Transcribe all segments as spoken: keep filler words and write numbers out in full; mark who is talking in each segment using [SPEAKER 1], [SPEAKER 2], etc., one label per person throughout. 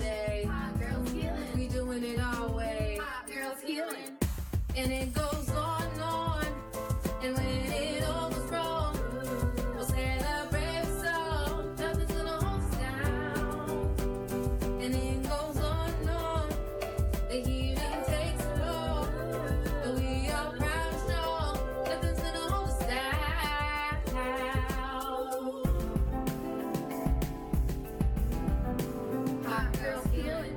[SPEAKER 1] day. Hot girls healing. We doing it our way. Hot girls healing. And it goes on and on. And when it all goes wrong, we'll celebrate so. Nothing's gonna hold us down. And it goes on and on. The healing takes it all. But we are proud and strong. Nothing's gonna hold us down. Hot girls healing.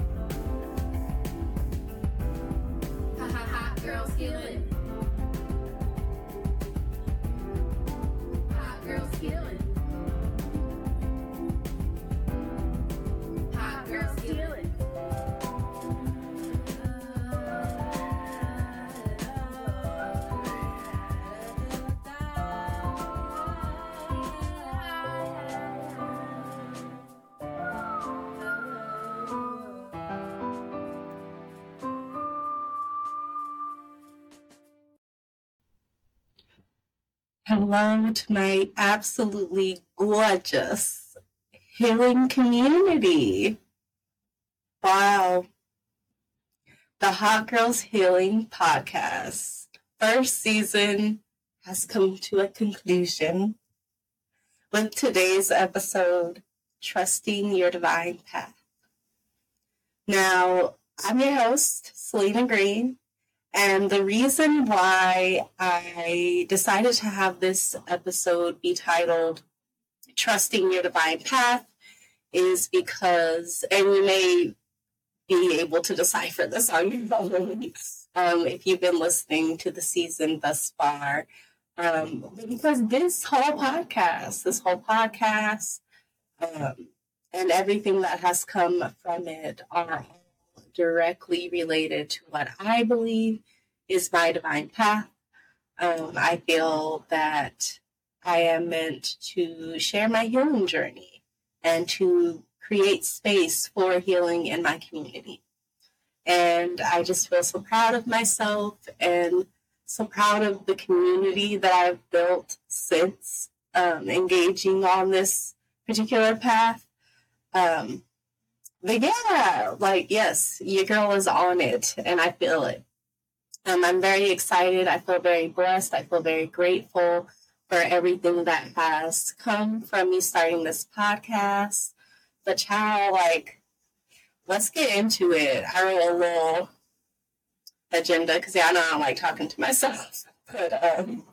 [SPEAKER 1] Ha ha, hot girls healing. Hot girls healing. Hot girls healing.
[SPEAKER 2] Hello to my absolutely gorgeous healing community. Wow. The Hot Girls Healing Podcast first season has come to a conclusion with today's episode, Trusting Your Divine Path. Now, I'm your host, Selena Green. And the reason why I decided to have this episode be titled Trusting Your Divine Path is because, and you may be able to decipher this on your own um, if you've been listening to the season thus far, um, because this whole podcast, this whole podcast, um, and everything that has come from it are directly related to what I believe is my divine path. Um, I feel that I am meant to share my healing journey and to create space for healing in my community. And I just feel so proud of myself and so proud of the community that I've built since um, engaging on this particular path. Um, But yeah, like, yes, your girl is on it, and I feel it. Um, I'm very excited. I feel very blessed. I feel very grateful for everything that has come from me starting this podcast. But child, like, let's get into it. I wrote a little agenda, because yeah, I know I don't like talking to myself. But um,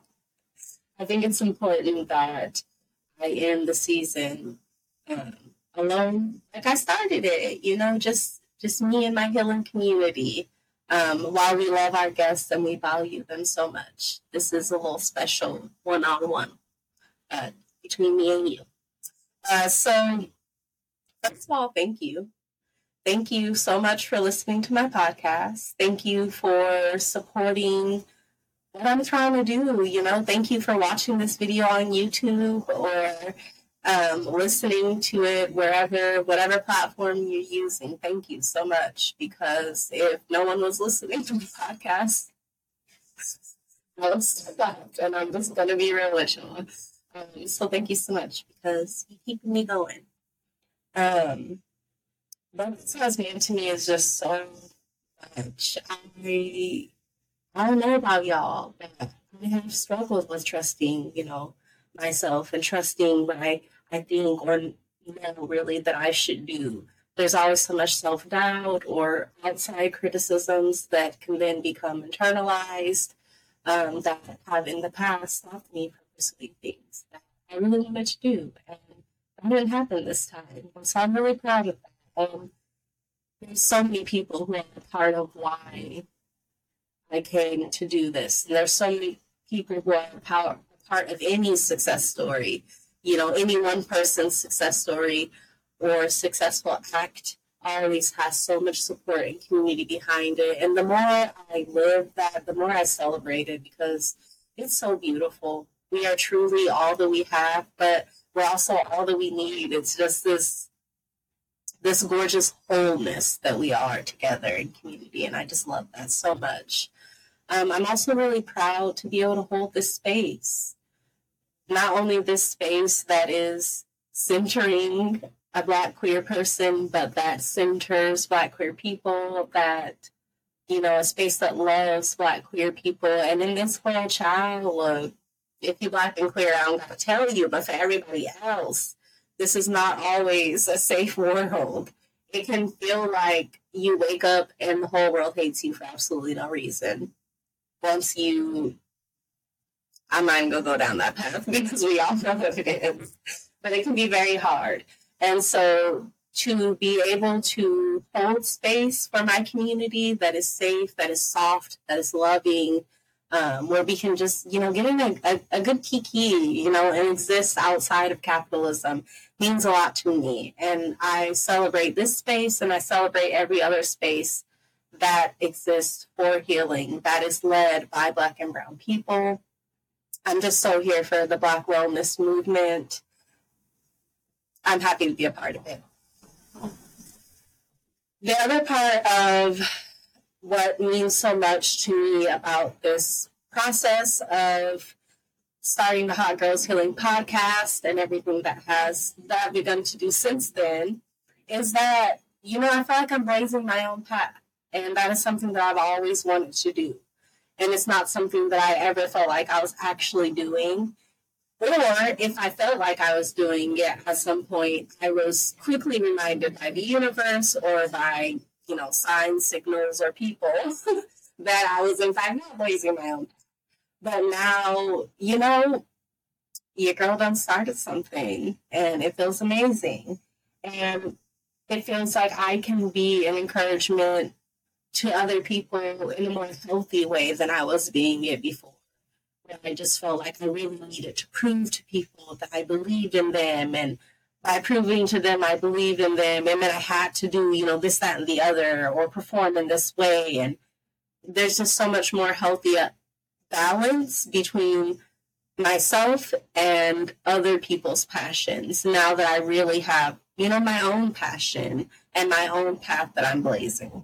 [SPEAKER 2] I think it's important that I end the season um, alone, like I started it, you know, just just me and my healing community. Um, while we love our guests and we value them so much, this is a little special one-on-one uh, between me and you. Uh, so, first of all, thank you. Thank you so much for listening to my podcast. Thank you for supporting what I'm trying to do. You know, thank you for watching this video on YouTube or Um, listening to it wherever, whatever platform you're using. Thank you so much, because if no one was listening to the podcast, I would stop, and I'm just going to be real with you. Um, so thank you so much, because you're keeping me going. Um, what this mean to me is just so much. I, I don't know about y'all, but I have struggled with trusting, you know, myself and trusting what I, I think or know really that I should do. There's always so much self-doubt or outside criticisms that can then become internalized um, that have in the past stopped me from pursuing things that I really wanted to do. And that didn't happen this time. So I'm really proud of that. Um, there's so many people who are a part of why I came to do this. And there's so many people who are a power, part of any success story, you know, any one person's success story or successful act always has so much support and community behind it. And the more I live that, the more I celebrate it, because it's so beautiful. We are truly all that we have, but we're also all that we need. It's just this this gorgeous wholeness that we are together in community, and I just love that so much. Um, I'm also really proud to be able to hold this space. Not only this space that is centering a Black queer person, but that centers Black queer people, that, you know, a space that loves Black queer people. And in this world, child, look, if you're Black and queer, I don't got to tell you, but for everybody else, this is not always a safe world. It can feel like you wake up and the whole world hates you for absolutely no reason. Once you, I'm not even going to go down that path because we all know what it is, but it can be very hard. And so to be able to hold space for my community that is safe, that is soft, that is loving, um, where we can just, you know, get in a, a, a good kiki, you know, and exist outside of capitalism means a lot to me. And I celebrate this space and I celebrate every other space that exists for healing, that is led by Black and brown people. I'm just so here for the Black wellness movement. I'm happy to be a part of it. The other part of what means so much to me about this process of starting the Hot Girls Healing podcast and everything that has that I've begun to do since then is that, you know, I feel like I'm blazing my own path. And that is something that I've always wanted to do. And it's not something that I ever felt like I was actually doing. Or if I felt like I was doing it at some point, I was quickly reminded by the universe or by, you know, signs, signals, or people that I was in fact not blazing my own path. But now, you know, your girl done started something and it feels amazing. And it feels like I can be an encouragement to other people in a more healthy way than I was being it before. Where I just felt like I really needed to prove to people that I believed in them. And by proving to them I believed in them, and then I had to do, you know, this, that, and the other, or perform in this way. And there's just so much more healthy balance between myself and other people's passions now that I really have, you know, my own passion and my own path that I'm blazing.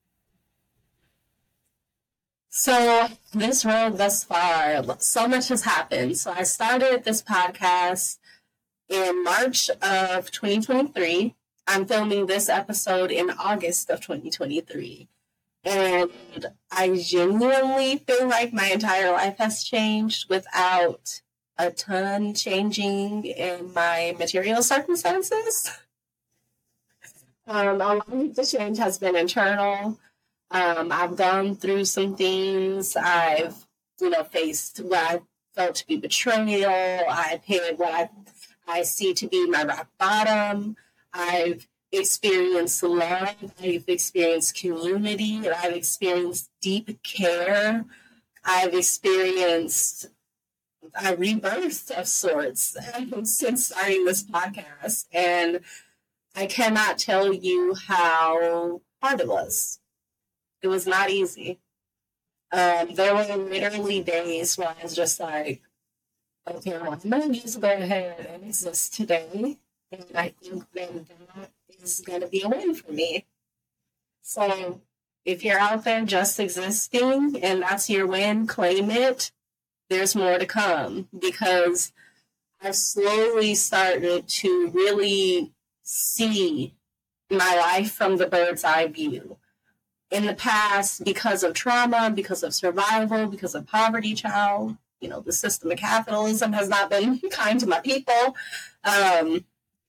[SPEAKER 2] So this road thus far, so much has happened. So I started this podcast in March of twenty twenty-three. I'm filming this episode in August of twenty twenty-three. And I genuinely feel like my entire life has changed without a ton changing in my material circumstances. Um, a lot of the change has been internal. Um, I've gone through some things. I've, you know, faced what I felt to be betrayal. I've hit what I, I see to be my rock bottom. I've experienced love. I've experienced community. I've experienced deep care. I've experienced a rebirth of sorts since starting this podcast. And I cannot tell you how hard it was. It was not easy. Um, there were literally days where I was just like, okay, well, I'm going to just go ahead and exist today. And I think that that is going to be a win for me. So if you're out there just existing and that's your win, claim it. There's more to come, because I've slowly started to really see my life from the bird's eye view. In the past, because of trauma, because of survival, because of poverty, child, you know, the system of capitalism has not been kind to my people. Um,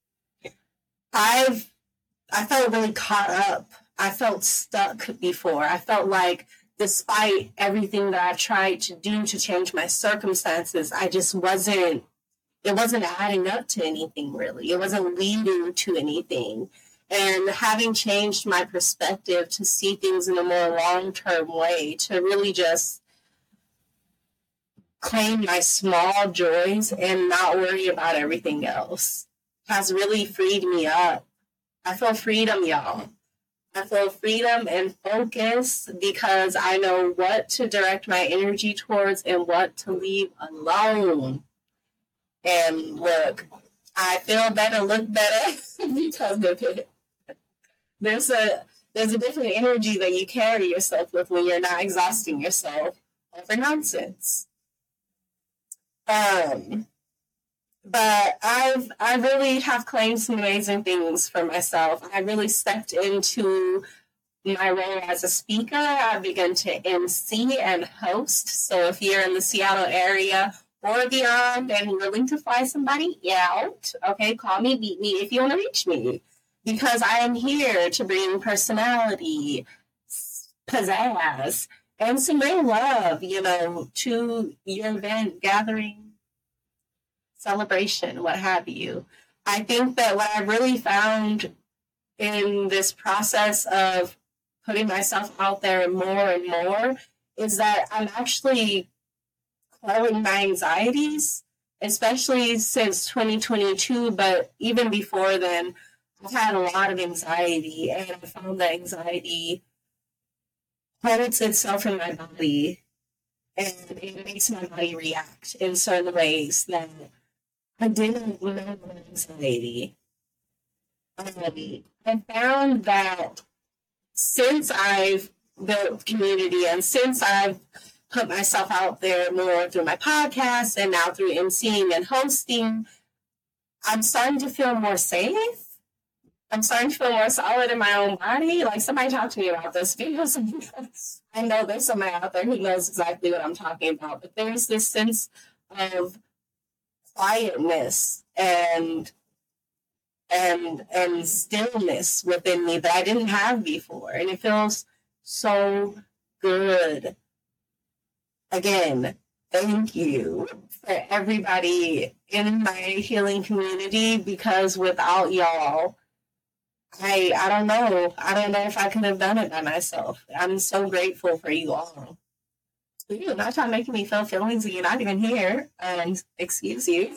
[SPEAKER 2] I've, I felt really caught up. I felt stuck before. I felt like despite everything that I've tried to do to change my circumstances, I just wasn't, it wasn't adding up to anything really. It wasn't leading to anything. And having changed my perspective to see things in a more long-term way, to really just claim my small joys and not worry about everything else, has really freed me up. I feel freedom, y'all. I feel freedom and focus because I know what to direct my energy towards and what to leave alone. And look, I feel better, look better because of it. There's a there's a different energy that you carry yourself with when you're not exhausting yourself over nonsense. Um, but I've I really have claimed some amazing things for myself. I really stepped into my role as a speaker. I began to M C and host. So if you're in the Seattle area or beyond and willing to fly somebody out, okay, call me, beat me if you want to reach me. Because I am here to bring personality, pizzazz, and some real love, you know, to your event, gathering, celebration, what have you. I think that what I really found in this process of putting myself out there more and more is that I'm actually quelling my anxieties, especially since twenty twenty-two, but even before then, I've had a lot of anxiety, and I found that anxiety holds itself in my body, and it makes my body react in certain ways that I didn't know anxiety. Um, I found that since I've built community and since I've put myself out there more through my podcast and now through emceeing and hosting, I'm starting to feel more safe. I'm starting to feel more solid in my own body. Like, somebody talk to me about this because I know there's somebody out there who knows exactly what I'm talking about. But there's this sense of quietness and and and stillness within me that I didn't have before. And it feels so good. Again, thank you for everybody in my healing community, because without y'all, I I don't know. I don't know if I could have done it by myself. I'm so grateful for you all. You're not trying to make me feel feelings and you're not even here. Um, excuse you.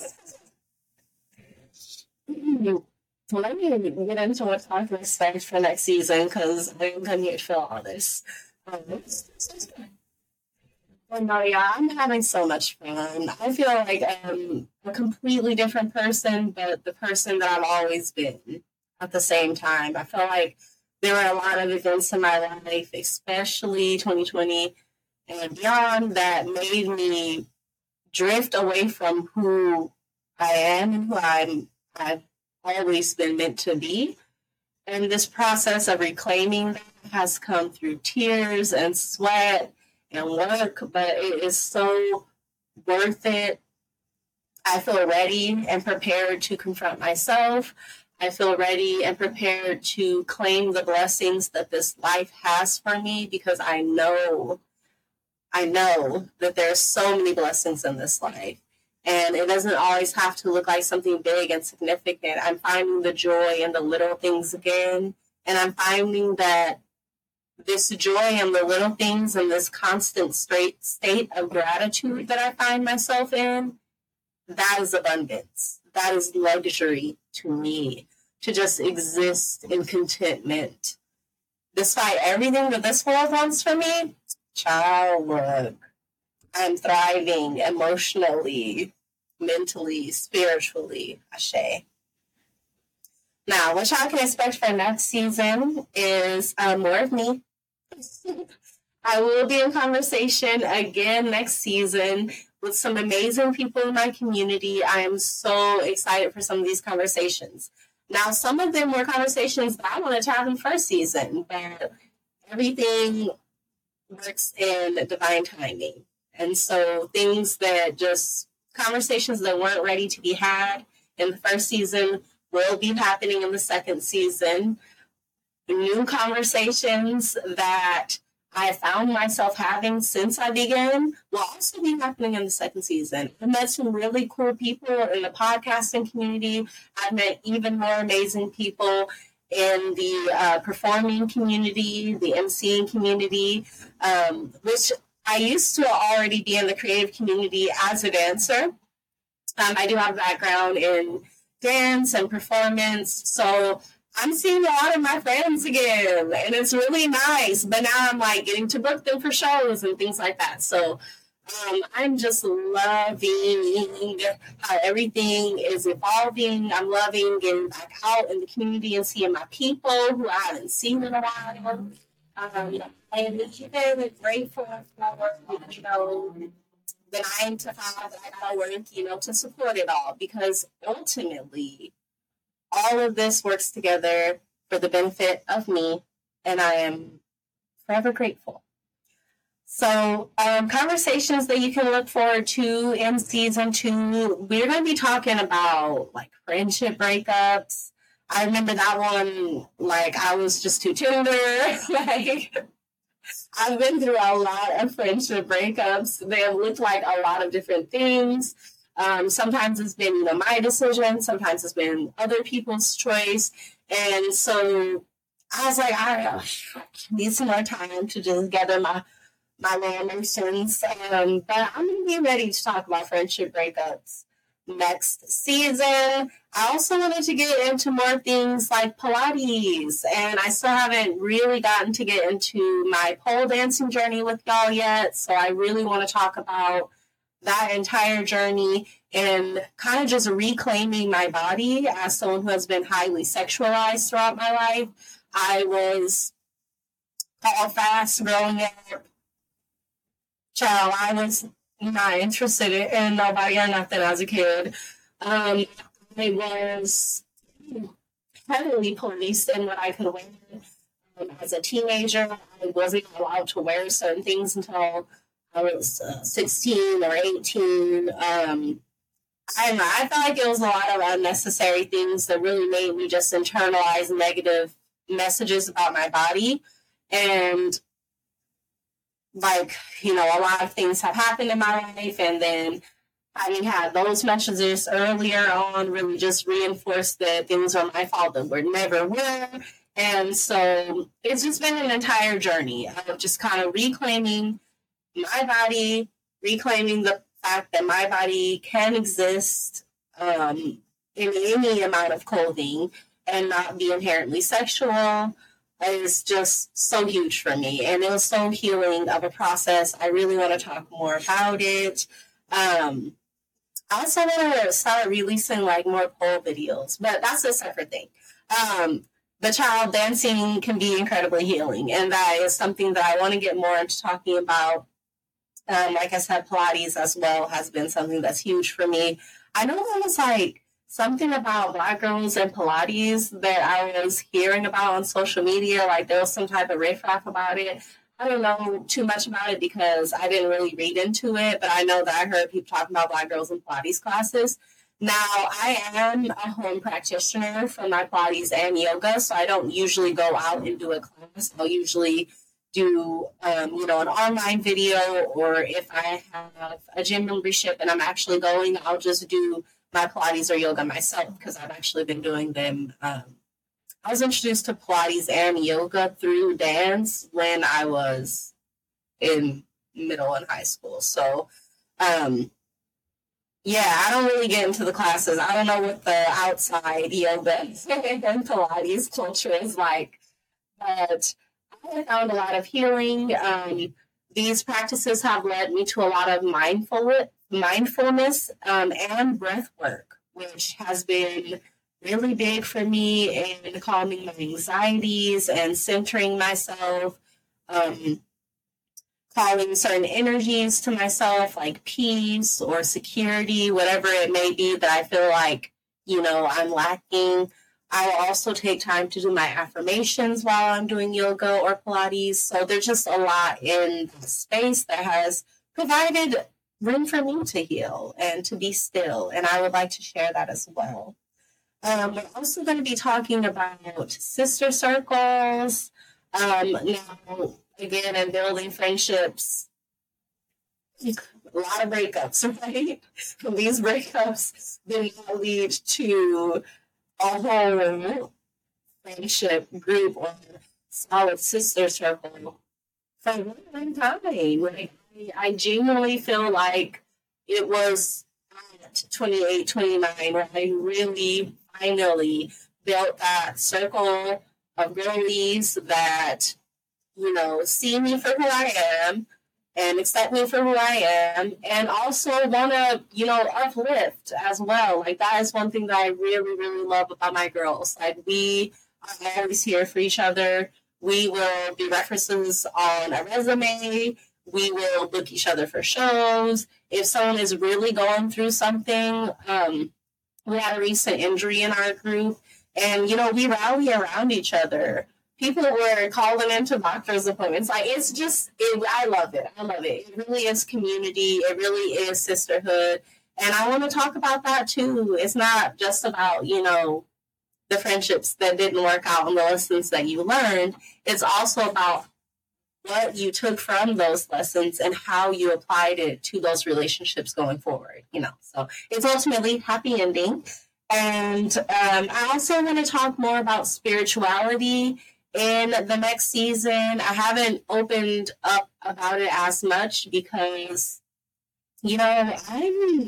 [SPEAKER 2] So let me get into what I can expect for next season, because I didn't come here to feel all this. Um, well, no, yeah, I'm having so much fun. I feel like I'm a completely different person, but the person that I've always been at the same time. I feel like there were a lot of events in my life, especially twenty twenty and beyond, that made me drift away from who I am and who I'm, I've always been meant to be. And this process of reclaiming that has come through tears and sweat and work, but it is so worth it. I feel ready and prepared to confront myself. I feel ready and prepared to claim the blessings that this life has for me, because I know, I know that there's so many blessings in this life. And it doesn't always have to look like something big and significant. I'm finding the joy in the little things again. And I'm finding that this joy in the little things and this constant straight state of gratitude that I find myself in, that is abundance. That is luxury to me, to just exist in contentment. Despite everything that this world wants for me, child, look, I'm thriving emotionally, mentally, spiritually, ashe. Now, what y'all can expect for next season is uh, more of me. I will be in conversation again next season with some amazing people in my community. I am so excited for some of these conversations. Now, some of them were conversations that I wanted to have in first season, but everything works in divine timing. And so things that just, conversations that weren't ready to be had in the first season will be happening in the second season. New conversations that I found myself having since I began will also be happening in the second season. I met some really cool people in the podcasting community. I've met even more amazing people in the uh, performing community, the emceeing community, um, which I used to already be in the creative community as a dancer. Um, I do have a background in dance and performance, so I'm seeing a lot of my friends again, and it's really nice. But now I'm like getting to book them for shows and things like that. So um, I'm just loving how everything is evolving. I'm loving getting back out in the community and seeing my people who I haven't seen in a while. Um, and it's very grateful for, you know, the nine to five that I gotta work, you know, to support it all. Because ultimately, all of this works together for the benefit of me, and I am forever grateful. So, um, conversations that you can look forward to in season two, we're going to be talking about like friendship breakups. I remember that one, like I was just too tender. Like I've been through a lot of friendship breakups. They have looked like a lot of different things. Um, sometimes it's been, you know, my decision. Sometimes it's been other people's choice. And so I was like, I need some more time to just gather my my little emotions. Um, but I'm going to be ready to talk about friendship breakups next season. I also wanted to get into more things like Pilates, and I still haven't really gotten to get into my pole dancing journey with y'all yet. So I really want to talk about that entire journey and kind of just reclaiming my body as someone who has been highly sexualized throughout my life. I was tall, fast, growing up. Child, I was not interested in nobody or nothing as a kid. Um, I was heavily policed in what I could wear. Um, as a teenager, I wasn't allowed to wear certain things until I was uh, sixteen or eighteen. Um, I don't know. I felt like it was a lot of unnecessary things that really made me just internalize negative messages about my body. And like, you know, a lot of things have happened in my life, and then having had those messages earlier on really just reinforced that things are my fault that were never were. And so it's just been an entire journey of just kind of reclaiming my body, reclaiming the fact that my body can exist um, in any amount of clothing and not be inherently sexual. Is just so huge for me, and it was so healing of a process. I really want to talk more about it. Um, I also want to start releasing like more pole videos, but that's a separate thing. Um, the child dancing can be incredibly healing, and that is something that I want to get more into talking about. Um, like I said, Pilates as well has been something that's huge for me. I know there was like something about Black girls and Pilates that I was hearing about on social media. Like there was some type of riffraff about it. I don't know too much about it because I didn't really read into it, but I know that I heard people talking about Black girls in Pilates classes. Now, I am a home practitioner for my Pilates and yoga, so I don't usually go out and do a class. I'll usually do, um, you know, an online video, or if I have a gym membership and I'm actually going, I'll just do my Pilates or yoga myself because I've actually been doing them. Um, I was introduced to Pilates and yoga through dance when I was in middle and high school. So, um, yeah, I don't really get into the classes. I don't know what the outside yoga and Pilates culture is like, but I found a lot of healing. Um, these practices have led me to a lot of mindfulness. mindfulness um, and breath work, which has been really big for me in calming my anxieties and centering myself, um, calling certain energies to myself like peace or security, whatever it may be that I feel like, you know, I'm lacking. I will also take time to do my affirmations while I'm doing yoga or Pilates. So there's just a lot in the space that has provided room for me to heal and to be still, and I would like to share that as well. Um, we're also going to be talking about sister circles. Um, now, again, in building friendships, a lot of breakups, right? These breakups then lead to a whole friendship group or solid sister circle for a really long time. Like, I genuinely feel like it was at twenty-eight, twenty-nine where I really finally built that circle of girlies that, you know, see me for who I am and accept me for who I am, and also want to, you know, uplift as well. Like, that is one thing that I really, really love about my girls. Like, we are always here for each other. We will be references on a resume. we will book each other for shows. If someone is really going through something, um, we had a recent injury in our group, and, you know, we rally around each other. People were calling into doctor's appointments. Like, it's just, it, I love it. I love it. It really is community. It really is sisterhood. And I want to talk about that, too. It's not just about, you know, the friendships that didn't work out and the lessons that you learned. It's also about what you took from those lessons and how you applied it to those relationships going forward, you know. So it's ultimately happy ending. And um, I also want to talk more about spirituality in the next season. I haven't opened up about it as much because, you know, I'm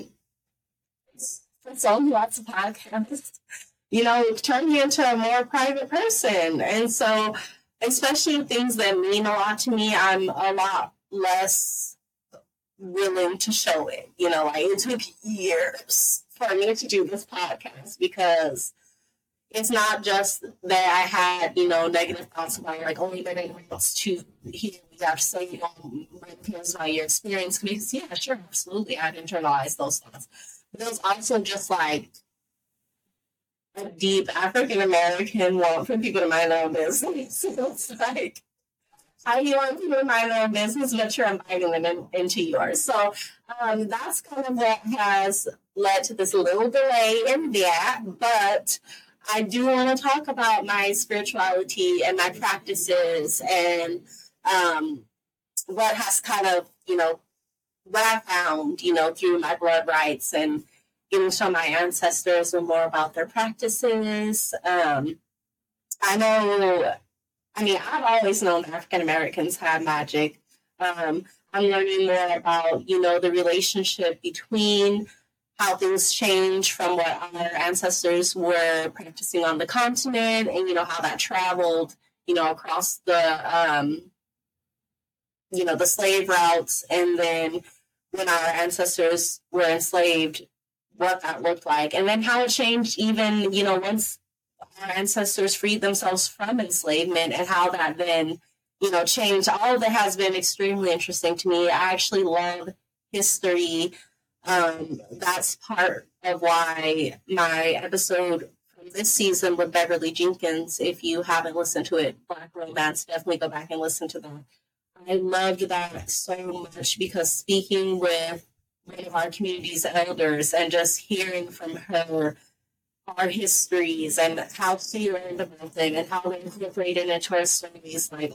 [SPEAKER 2] for so lots of podcasts, you know, turn me into a more private person. And so, especially things that mean a lot to me, I'm a lot less willing to show it. You know, like it took years for me to do this podcast because it's not just that I had, you know, negative thoughts about like only my negative thoughts to hear what you have to say, you know, my opinions about your experience. Because yeah, sure, absolutely, I'd internalize those thoughts. But it was also just like a deep African American want for people to mind their own business. So it's like, how do you want people to mind their own business, but you're inviting them in, into yours? So um, that's kind of what has led to this little delay in that. But I do want to talk about my spirituality and my practices and um, what has kind of, you know, what I found, you know, through my blood rites and getting to know my ancestors and more about their practices. Um, I know, I mean, I've always known African Americans have magic. Um, I'm learning more about, you know, the relationship between how things change from what our ancestors were practicing on the continent and, you know, how that traveled, you know, across the, um, you know, the slave routes. And then when our ancestors were enslaved, what that looked like, and then how it changed even, you know, once our ancestors freed themselves from enslavement and how that then, you know, changed. All of that has been extremely interesting to me. I actually love history. Um, that's part of why my episode from this season with Beverly Jenkins, if you haven't listened to it, Black Romance, definitely go back and listen to that. I loved that so much because speaking with one of our community's elders and just hearing from her our histories and how she learned about them and how they incorporated into her stories, like,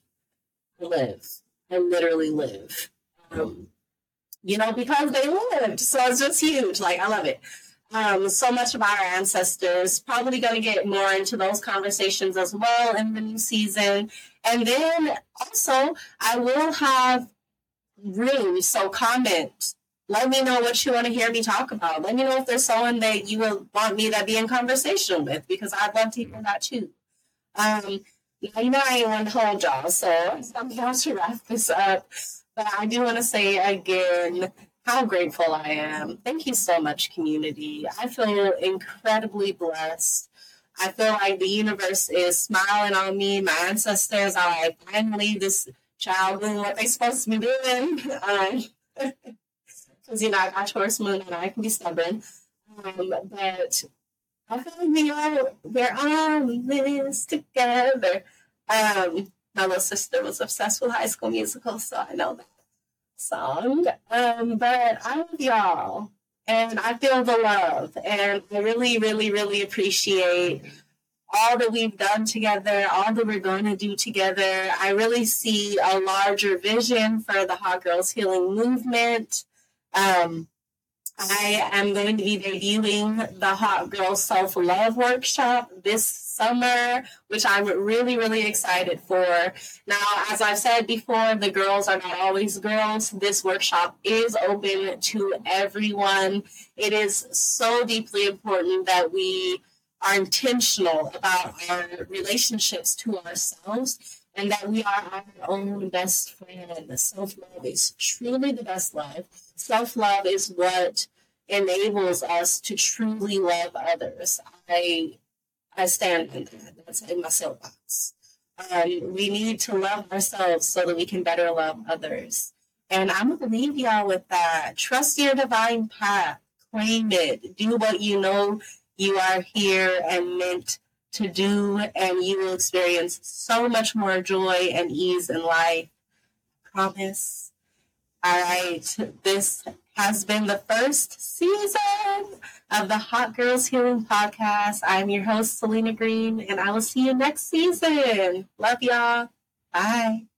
[SPEAKER 2] I live. I literally live. Um, you know, because they lived. So it's just huge. Like, I love it. Um, so much about our ancestors. Probably going to get more into those conversations as well in the new season. And then also, I will have rooms, so comment. Let me know what you want to hear me talk about. Let me know if there's someone that you would want me to be in conversation with, because I'd love to hear that too. Um, now, you know, I ain't want to hold y'all, so I'm going to wrap this up. But I do want to say again how grateful I am. Thank you so much, community. I feel incredibly blessed. I feel like the universe is smiling on me. My ancestors are like, finally, this child doing what they're supposed to be doing. Um, Because, you know, I got Taurus moon and I can be stubborn. Um, but I feel like we are, we're on this together. Um, my little sister was obsessed with High School Musical, so I know that song. Um, but I love y'all. And I feel the love. And I really, really, really appreciate all that we've done together, all that we're going to do together. I really see a larger vision for the Hot Girls Healing Movement. Um, I am going to be debuting the Hot Girl Self-Love Workshop this summer, which I'm really, really excited for. Now, as I've said before, the girls are not always girls. This workshop is open to everyone. It is so deeply important that we are intentional about our relationships to ourselves and that we are our own best friend. Self-love is truly the best love. Self-love is what enables us to truly love others. I I stand in that. That's in my soapbox. Um, we need to love ourselves so that we can better love others. And I'm going to leave y'all with that. Trust your divine path. Claim it. Do what you know you are here and meant to do, and you will experience so much more joy and ease in life. Promise. All right. This has been the first season of the Hot Girls Healing Podcast. I'm your host, Selena Green, and I will see you next season. Love y'all. Bye.